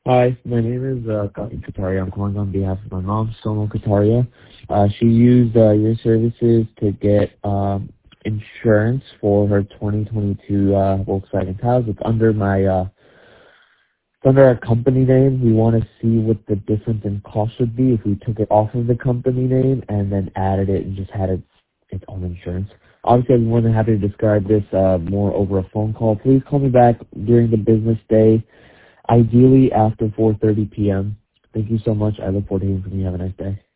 Hi, my name is Kati Kataria. I'm calling on behalf of my mom, Sono Kataria. She used your services to get insurance for her 2022 Volkswagen Taos. It's under it's under our company name. We want to see what the difference in cost would be if we took it off of the company name and then added it and just had its own insurance. Obviously, I'd be more than happy to describe this more over a phone call. Please call me back during the business day, ideally after 4:30 p.m. Thank you so much. I look forward to hearing from you. Have a nice day.